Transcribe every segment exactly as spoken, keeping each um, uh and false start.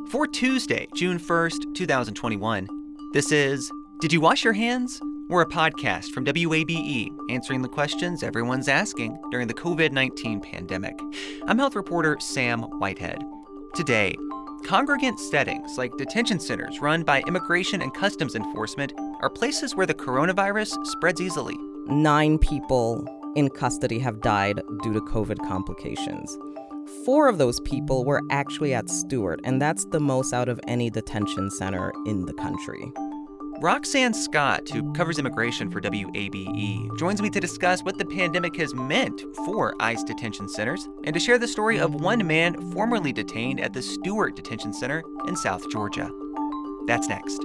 For Tuesday, June first, twenty twenty-one, this is Did You Wash Your Hands? We're a podcast from W A B E, answering the questions everyone's asking during the covid nineteen pandemic. I'm health reporter Sam Whitehead. Today, congregant settings like detention centers run by Immigration and Customs Enforcement are places where the coronavirus spreads easily. Nine people in custody have died due to COVID complications. Four of those people were actually at Stewart, and that's the most out of any detention center in the country. Roxanne Scott, who covers immigration for W A B E, joins me to discuss what the pandemic has meant for ICE detention centers and to share the story of one man formerly detained at the Stewart Detention Center in South Georgia. That's next.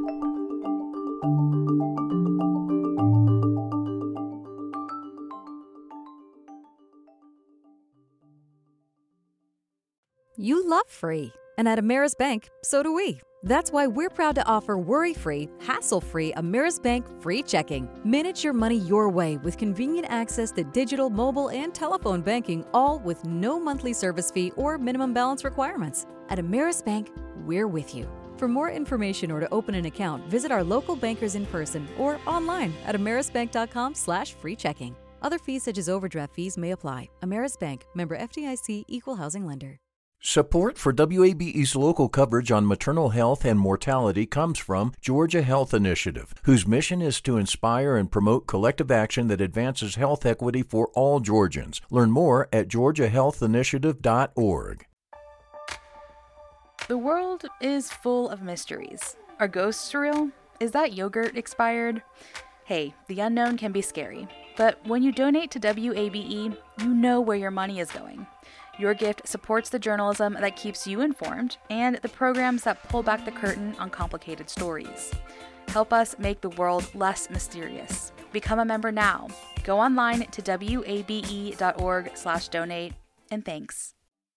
You love free, and at Ameris Bank, so do we. That's why we're proud to offer worry-free, hassle-free Ameris Bank free checking. Manage your money your way with convenient access to digital, mobile, and telephone banking, all with no monthly service fee or minimum balance requirements. At Ameris Bank, we're with you. For more information or to open an account, visit our local bankers in person or online at amerisbank.com slash free checking. Other fees such as overdraft fees may apply. Ameris Bank, member F D I C, equal housing lender. Support for W A B E's local coverage on maternal health and mortality comes from Georgia Health Initiative, whose mission is to inspire and promote collective action that advances health equity for all Georgians. Learn more at georgia health initiative dot org. The world is full of mysteries. Are ghosts real? Is that yogurt expired? Hey, the unknown can be scary, but when you donate to W A B E, you know where your money is going. Your gift supports the journalism that keeps you informed and the programs that pull back the curtain on complicated stories. Help us make the world less mysterious. Become a member now. Go online to W A B E dot org slash donate, and thanks.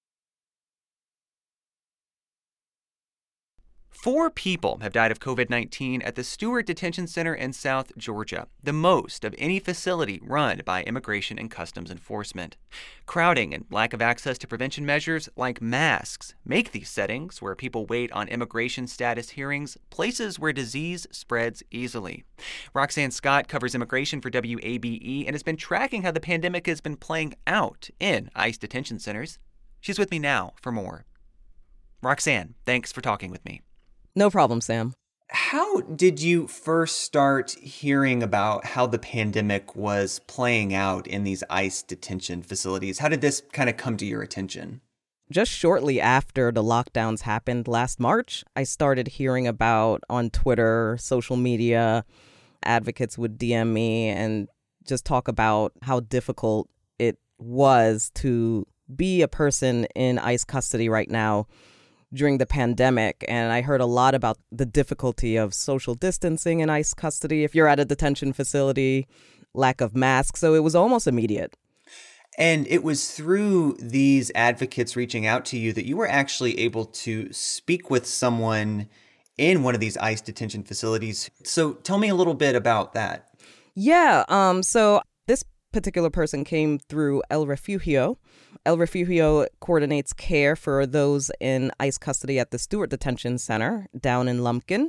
Four people have died of covid nineteen at the Stewart Detention Center in South Georgia, the most of any facility run by Immigration and Customs Enforcement. Crowding and lack of access to prevention measures like masks make these settings, where people wait on immigration status hearings, places where disease spreads easily. Roxanne Scott covers immigration for W A B E and has been tracking how the pandemic has been playing out in ICE detention centers. She's with me now for more. Roxanne, thanks for talking with me. No problem, Sam. How did you first start hearing about how the pandemic was playing out in these ICE detention facilities? How did this kind of come to your attention? Just shortly after the lockdowns happened last March, I started hearing about on Twitter, social media, advocates would D M me and just talk about how difficult it was to be a person in ICE custody right now during the pandemic. And I heard a lot about the difficulty of social distancing in ICE custody if you're at a detention facility, lack of masks. So it was almost immediate. And it was through these advocates reaching out to you that you were actually able to speak with someone in one of these ICE detention facilities. So tell me a little bit about that. Yeah. Um. So this particular person came through El Refugio. El Refugio coordinates care for those in ICE custody at the Stewart Detention Center down in Lumpkin.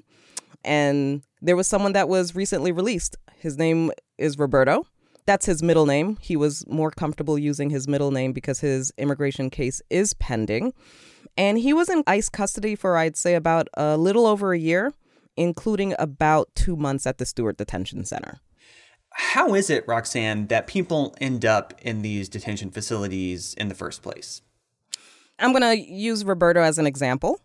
And there was someone that was recently released. His name is Roberto. That's his middle name. He was more comfortable using his middle name because his immigration case is pending. And he was in ICE custody for, I'd say, about a little over a year, including about two months at the Stewart Detention Center. How is it, Roxanne, that people end up in these detention facilities in the first place? I'm going to use Roberto as an example.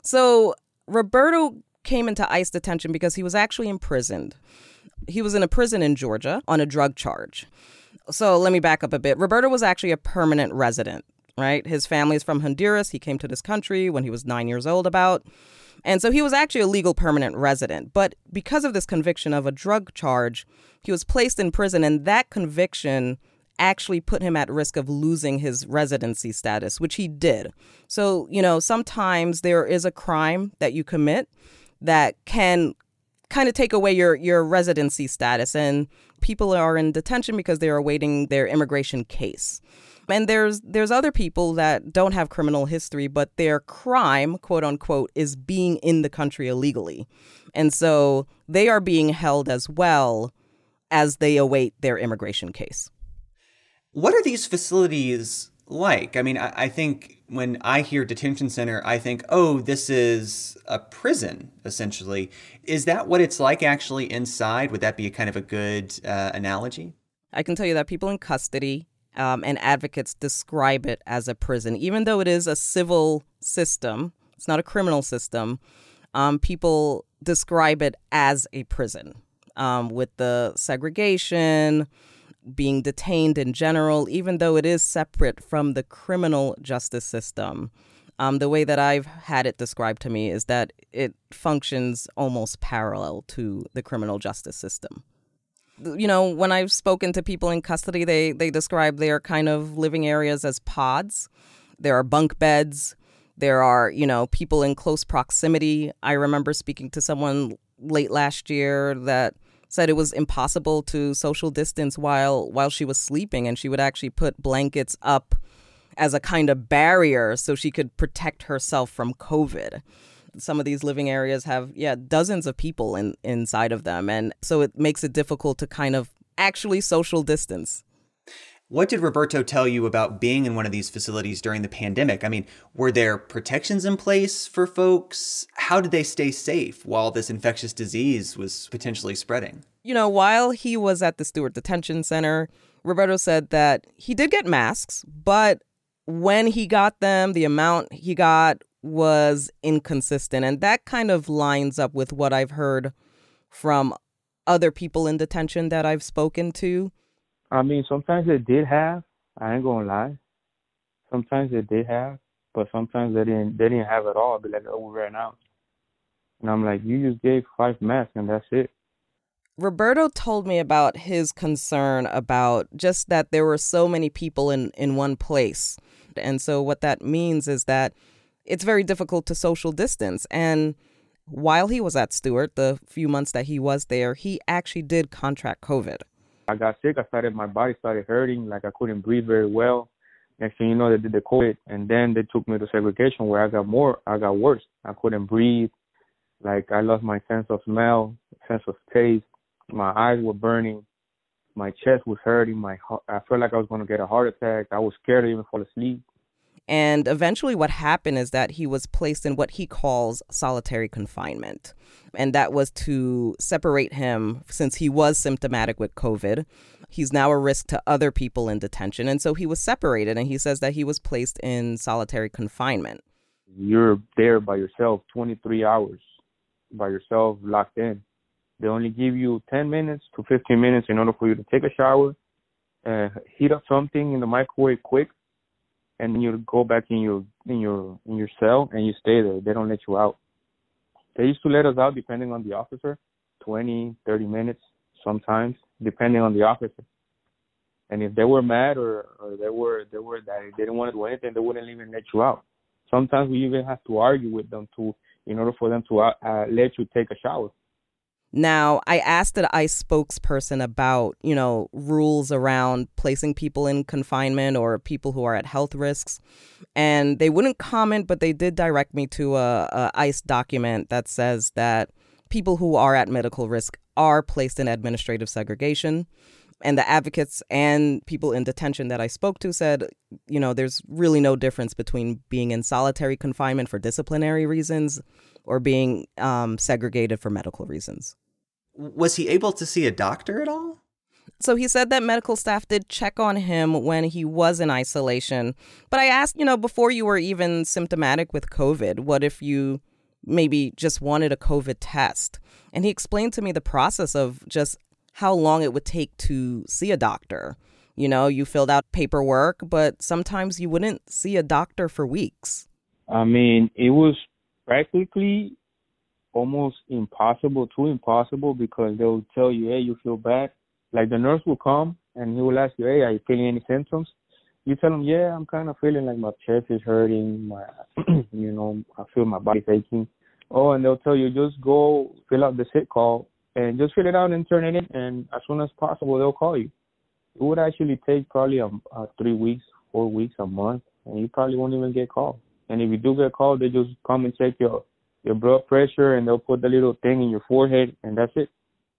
So Roberto came into ICE detention because he was actually imprisoned. He was in a prison in Georgia on a drug charge. So let me back up a bit. Roberto was actually a permanent resident, right? His family is from Honduras. He came to this country when he was nine years old about. And so he was actually a legal permanent resident. But because of this conviction of a drug charge, he was placed in prison. And that conviction actually put him at risk of losing his residency status, which he did. So, you know, sometimes there is a crime that you commit that can kind of take away your, your residency status. And people are in detention because they're awaiting their immigration case. And there's there's other people that don't have criminal history, but their crime, quote unquote, is being in the country illegally. And so they are being held as well as they await their immigration case. What are these facilities like? I mean, I, I think when I hear detention center, I think, oh, this is a prison, essentially. Is that what it's like actually inside? Would that be a kind of a good uh, analogy? I can tell you that people in custody um, and advocates describe it as a prison, even though it is a civil system. It's not a criminal system. Um, people describe it as a prison um, with the segregation, being detained in general, even though it is separate from the criminal justice system. Um, the way that I've had it described to me is that it functions almost parallel to the criminal justice system. You know, when I've spoken to people in custody, they, they describe their kind of living areas as pods. There are bunk beds. There are, you know, people in close proximity. I remember speaking to someone late last year that said it was impossible to social distance while while she was sleeping, and she would actually put blankets up as a kind of barrier so she could protect herself from COVID. Some of these living areas have, yeah, dozens of people in, inside of them, and so it makes it difficult to kind of actually social distance. What did Roberto tell you about being in one of these facilities during the pandemic? I mean, were there protections in place for folks? How did they stay safe while this infectious disease was potentially spreading? You know, while he was at the Stewart Detention Center, Roberto said that he did get masks, but when he got them, the amount he got was inconsistent. And that kind of lines up with what I've heard from other people in detention that I've spoken to. I mean, sometimes they did have. I ain't gonna lie. Sometimes they did have, but sometimes they didn't. They didn't have it all. I'd be like, oh, we ran out. And I'm like, you just gave five masks, and that's it. Roberto told me about his concern about just that there were so many people in, in one place. And so what that means is that it's very difficult to social distance. And while he was at Stewart, the few months that he was there, he actually did contract COVID. I got sick. I started, my body started hurting. Like I couldn't breathe very well. Next thing you know, they did the COVID, and then they took me to segregation where I got more, I got worse. I couldn't breathe. Like I lost my sense of smell, sense of taste. My eyes were burning. My chest was hurting. My, I felt like I was going to get a heart attack. I was scared to even fall asleep. And eventually what happened is that he was placed in what he calls solitary confinement. And that was to separate him since he was symptomatic with COVID. He's now a risk to other people in detention. And so he was separated. And he says that he was placed in solitary confinement. You're there by yourself, twenty-three hours by yourself, locked in. They only give you ten minutes to fifteen minutes in order for you to take a shower, uh, heat up something in the microwave quick, and then you go back in your in your in your cell and you stay there. They don't let you out. They used to let us out depending on the officer, twenty, thirty minutes sometimes, depending on the officer. And if they were mad or, or they were they were that they didn't want to do anything, they wouldn't even let you out. Sometimes we even have to argue with them to in order for them to uh, uh, let you take a shower. Now, I asked an ICE spokesperson about, you know, rules around placing people in confinement or people who are at health risks, and they wouldn't comment, but they did direct me to a, a ICE document that says that people who are at medical risk are placed in administrative segregation. And the advocates and people in detention that I spoke to said, you know, there's really no difference between being in solitary confinement for disciplinary reasons or being um, segregated for medical reasons. Was he able to see a doctor at all? So he said that medical staff did check on him when he was in isolation. But I asked, you know, before you were even symptomatic with COVID, what if you maybe just wanted a COVID test? And he explained to me the process of just how long it would take to see a doctor. You know, you filled out paperwork, but sometimes you wouldn't see a doctor for weeks. I mean, it was practically almost impossible, too impossible, because they will tell you, hey, you feel bad. Like the nurse will come and he will ask you, hey, are you feeling any symptoms? You tell him, yeah, I'm kind of feeling like my chest is hurting, my, you know, I feel my body's aching. Oh, and they'll tell you just go fill out the sick call and just fill it out and turn it in, and as soon as possible they'll call you. It would actually take probably a, a three weeks, four weeks, a month, and you probably won't even get called. And if you do get called, they just come and check your your blood pressure, and they'll put the little thing in your forehead, and that's it.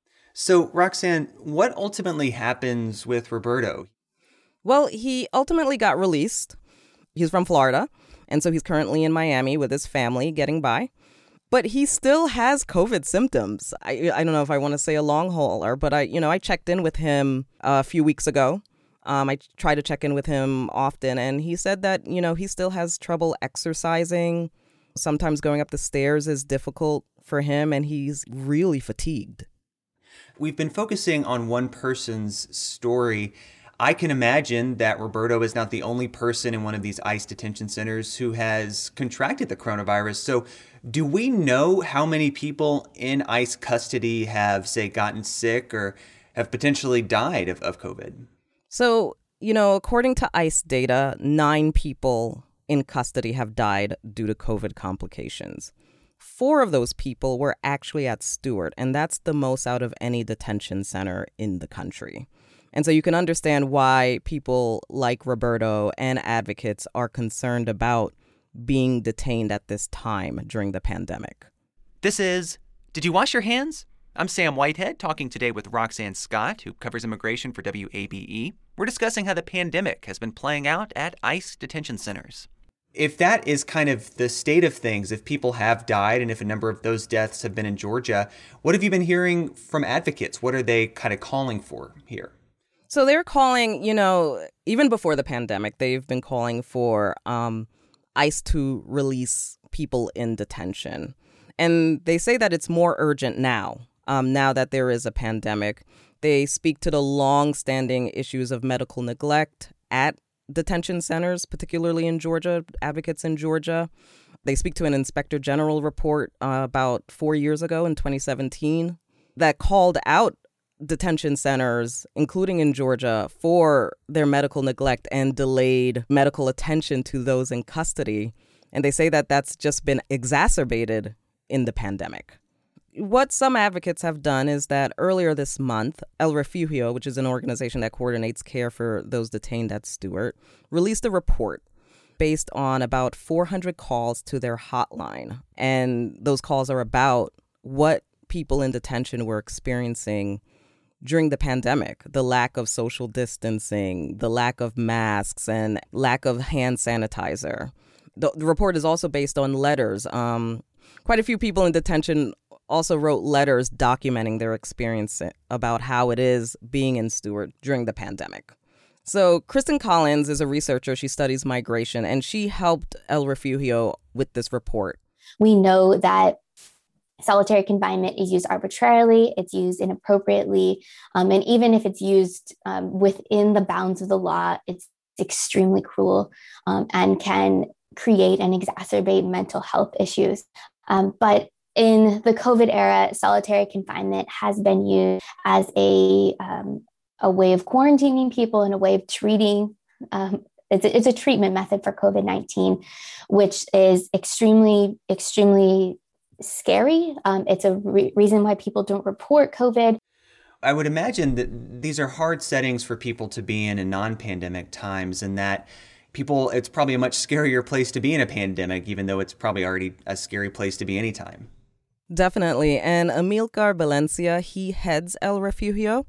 So, Roxanne, what ultimately happens with Roberto? Well, he ultimately got released. He's from Florida, and so he's currently in Miami with his family getting by. But he still has COVID symptoms. I I don't know if I want to say a long hauler, but I, you know, I checked in with him a few weeks ago. Um, I try to check in with him often, and he said that, you know, he still has trouble exercising. Sometimes going up the stairs is difficult for him, and he's really fatigued. We've been focusing on one person's story. I can imagine that Roberto is not the only person in one of these ICE detention centers who has contracted the coronavirus. So do we know how many people in ICE custody have, say, gotten sick or have potentially died of, of COVID? So, you know, according to ICE data, nine people in custody have died due to COVID complications. Four of those people were actually at Stewart, and that's the most out of any detention center in the country. And so you can understand why people like Roberto and advocates are concerned about being detained at this time during the pandemic. This is Did You Wash Your Hands? I'm Sam Whitehead, talking today with Roxanne Scott, who covers immigration for W A B E. We're discussing how the pandemic has been playing out at ICE detention centers. If that is kind of the state of things, if people have died and if a number of those deaths have been in Georgia, what have you been hearing from advocates? What are they kind of calling for here? So they're calling, you know, even before the pandemic, they've been calling for um, ICE to release people in detention. And they say that it's more urgent now, um, now that there is a pandemic. They speak to the long-standing issues of medical neglect at detention centers, particularly in Georgia, advocates in Georgia. They speak to an inspector general report uh, about four years ago in twenty seventeen that called out detention centers, including in Georgia, for their medical neglect and delayed medical attention to those in custody. And they say that that's just been exacerbated in the pandemic. What some advocates have done is that earlier this month, El Refugio, which is an organization that coordinates care for those detained at Stewart, released a report based on about four hundred calls to their hotline. And those calls are about what people in detention were experiencing during the pandemic: the lack of social distancing, the lack of masks, and lack of hand sanitizer. The, the report is also based on letters. Um, quite a few people in detention also wrote letters documenting their experience about how it is being in Stewart during the pandemic. So Kristen Collins is a researcher. She studies migration, and she helped El Refugio with this report. We know that solitary confinement is used arbitrarily, it's used inappropriately, um, and even if it's used um, within the bounds of the law, it's extremely cruel um, and can create and exacerbate mental health issues. Um, but in the COVID era, solitary confinement has been used as a um, a way of quarantining people and a way of treating. Um, it's, a, it's a treatment method for COVID nineteen, which is extremely, extremely scary. Um, it's a re- reason why people don't report COVID. I would imagine that these are hard settings for people to be in in non-pandemic times, and that people, it's probably a much scarier place to be in a pandemic, even though it's probably already a scary place to be anytime. Definitely. And Amilcar Valencia, he heads El Refugio,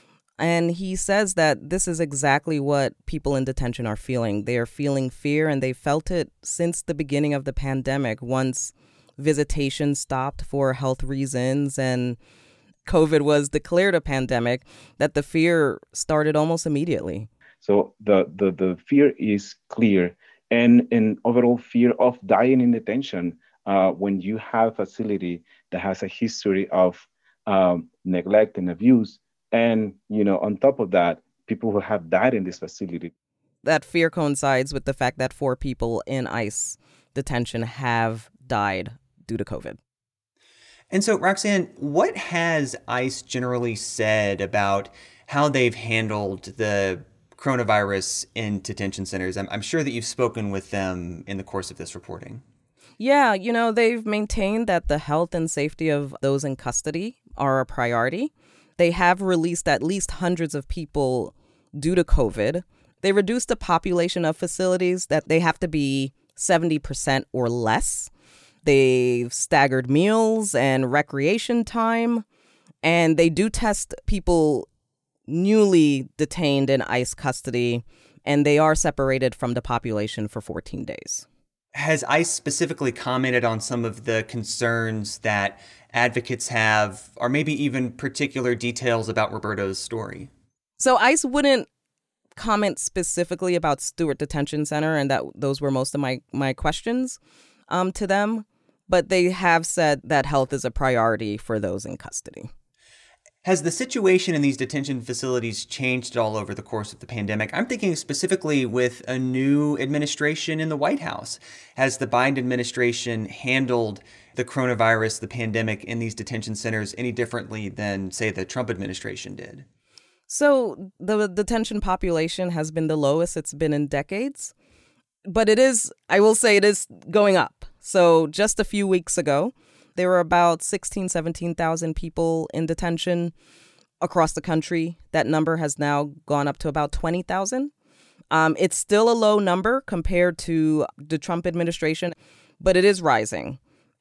and he says that this is exactly what people in detention are feeling. They are feeling fear, and they felt it since the beginning of the pandemic, once visitation stopped for health reasons and COVID was declared a pandemic, that the fear started almost immediately. So the, the, the fear is clear, and an overall fear of dying in detention uh, when you have a facility that has a history of um, neglect and abuse. And, you know, on top of that, people who have died in this facility. That fear coincides with the fact that four people in ICE detention have died due to COVID. And so, Roxanne, what has ICE generally said about how they've handled the coronavirus in detention centers? I'm, I'm sure that you've spoken with them in the course of this reporting. Yeah, you know, they've maintained that the health and safety of those in custody are a priority. They have released at least hundreds of people due to COVID. They reduced the population of facilities that they have to be seventy percent or less. They've staggered meals and recreation time, and they do test people newly detained in ICE custody, and they are separated from the population for fourteen days. Has ICE specifically commented on some of the concerns that advocates have, or maybe even particular details about Roberto's story? So ICE wouldn't comment specifically about Stewart Detention Center, and that those were most of my, my questions um, to them. But they have said that health is a priority for those in custody. Has the situation in these detention facilities changed at all over the course of the pandemic? I'm thinking specifically with a new administration in the White House. Has the Biden administration handled the coronavirus, the pandemic in these detention centers any differently than, say, the Trump administration did? So the detention population has been the lowest it's been in decades. But it is, I will say it is going up. So just a few weeks ago, there were about sixteen, seventeen thousand people in detention across the country. That number has now gone up to about twenty thousand. Um, it's still a low number compared to the Trump administration, but it is rising.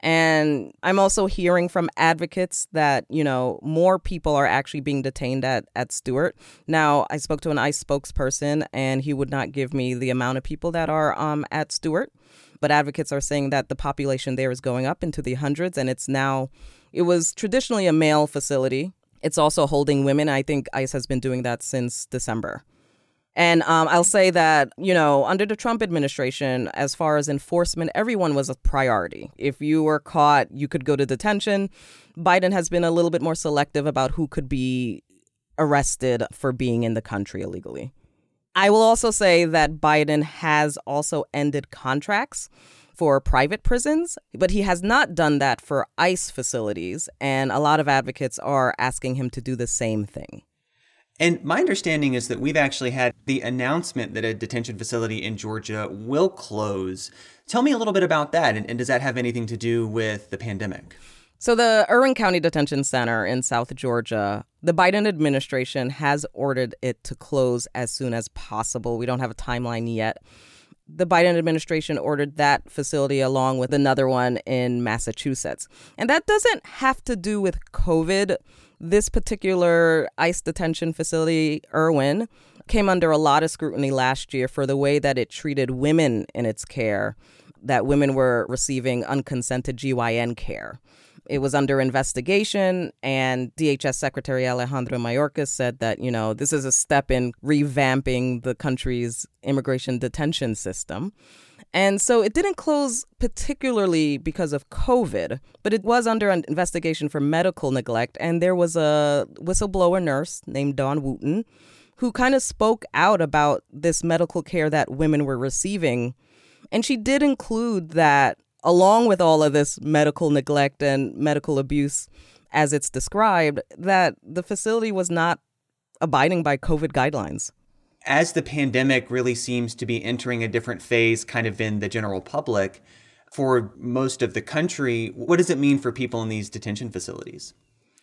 And I'm also hearing from advocates that, you know, more people are actually being detained at, at Stewart. Now, I spoke to an ICE spokesperson, and he would not give me the amount of people that are um, at Stewart. But advocates are saying that the population there is going up into the hundreds, and it's now, it was traditionally a male facility. It's also holding women. I think ICE has been doing that since December. And um, I'll say that, you know, under the Trump administration, as far as enforcement, everyone was a priority. If you were caught, you could go to detention. Biden has been a little bit more selective about who could be arrested for being in the country illegally. I will also say that Biden has also ended contracts for private prisons, but he has not done that for ICE facilities. And a lot of advocates are asking him to do the same thing. And my understanding is that we've actually had the announcement that a detention facility in Georgia will close. Tell me a little bit about that. And, and does that have anything to do with the pandemic? So the Irwin County Detention Center in South Georgia, the Biden administration has ordered it to close as soon as possible. We don't have a timeline yet. The Biden administration ordered that facility along with another one in Massachusetts. And that doesn't have to do with COVID. This particular ICE detention facility, Irwin, came under a lot of scrutiny last year for the way that it treated women in its care, that women were receiving unconsented G Y N care. It was under investigation, and D H S Secretary Alejandro Mayorkas said that, you know, this is a step in revamping the country's immigration detention system. And so it didn't close particularly because of COVID, but it was under an investigation for medical neglect. And there was a whistleblower nurse named Dawn Wooten who kind of spoke out about this medical care that women were receiving. And she did include that along with all of this medical neglect and medical abuse, as it's described, that the facility was not abiding by COVID guidelines. As the pandemic really seems to be entering a different phase kind of in the general public, for most of the country, what does it mean for people in these detention facilities?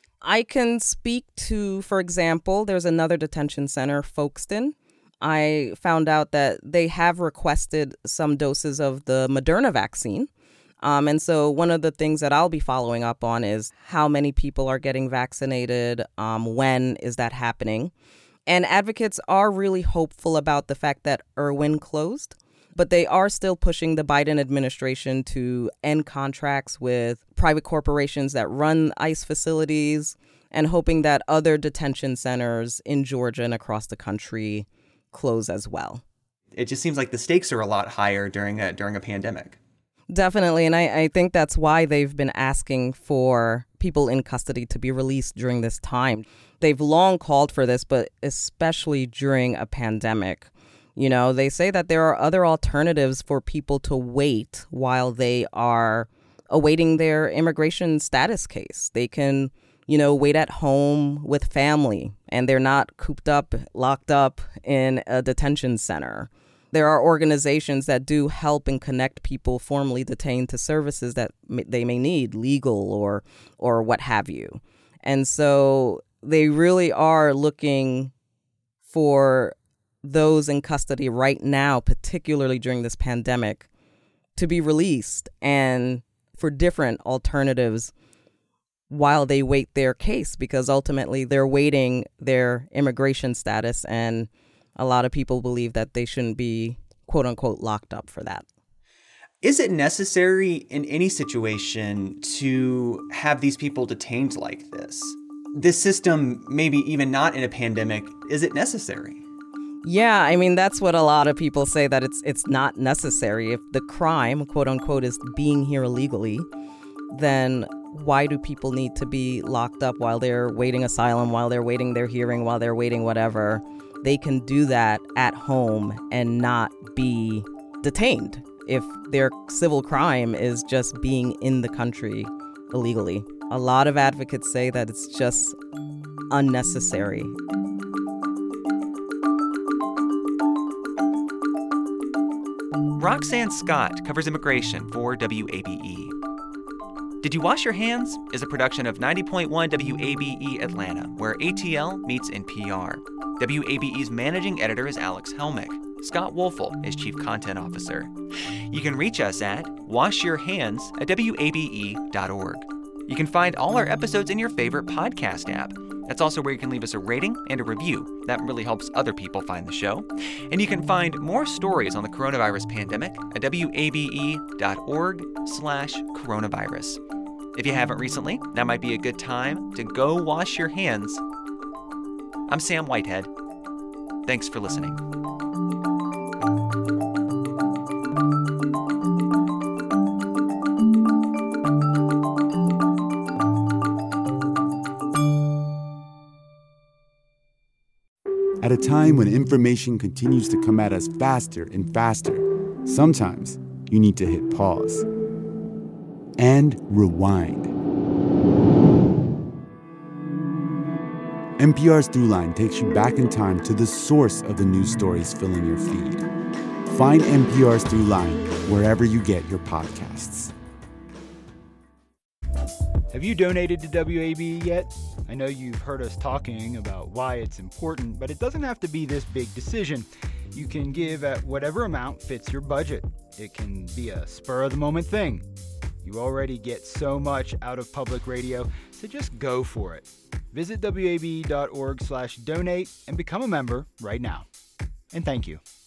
I can speak to, for example, there's another detention center, Folkestone. I found out that they have requested some doses of the Moderna vaccine. Um, and so one of the things that I'll be following up on is how many people are getting vaccinated, um, when is that happening? And advocates are really hopeful about the fact that Irwin closed, but they are still pushing the Biden administration to end contracts with private corporations that run ICE facilities and hoping that other detention centers in Georgia and across the country close as well. It just seems like the stakes are a lot higher during a, during a pandemic. Definitely. And I, I think that's why they've been asking for people in custody to be released during this time. They've long called for this, but especially during a pandemic. You know, they say that there are other alternatives for people to wait while they are awaiting their immigration status case. They can, you know, wait at home with family and they're not cooped up, locked up in a detention center. there are organizations that do help and connect people formerly detained to services that may, they may need, legal or or what have you. And so they really are looking for those in custody right now, particularly during this pandemic, to be released and for different alternatives while they wait their case, because ultimately they're waiting their immigration status, and a lot of people believe that they shouldn't be, quote unquote, locked up for that. Is it necessary in any situation to have these people detained like this? This system, maybe even not in a pandemic, is it necessary? Yeah, I mean, that's what a lot of people say, that it's it's not necessary. If the crime, quote unquote, is being here illegally, then why do people need to be locked up while they're waiting asylum, while they're waiting their hearing, while they're waiting whatever? They can do that at home and not be detained if their civil crime is just being in the country illegally. A lot of advocates say that it's just unnecessary. Roxanne Scott covers immigration for W A B E. Did You Wash Your Hands is a production of ninety point one W A B E Atlanta, where A T L meets N P R. W A B E's managing editor is Alex Helmick. Scott Wolfel is chief content officer. You can reach us at washyourhands at W A B E dot org. You can find all our episodes in your favorite podcast app. That's also where you can leave us a rating and a review. That really helps other people find the show. And you can find more stories on the coronavirus pandemic at W A B E dot org slash coronavirus. If you haven't recently, that might be a good time to go wash your hands. I'm Sam Whitehead. Thanks for listening. At a time when information continues to come at us faster and faster, sometimes you need to hit pause and rewind. N P R's Throughline takes you back in time to the source of the news stories filling your feed. Find N P R's Throughline wherever you get your podcasts. Have you donated to W A B E yet? I know you've heard us talking about why it's important, but it doesn't have to be this big decision. You can give at whatever amount fits your budget. It can be a spur-of-the-moment thing. You already get so much out of public radio, so just go for it. Visit W A B E dot org slash donate and become a member right now. And thank you.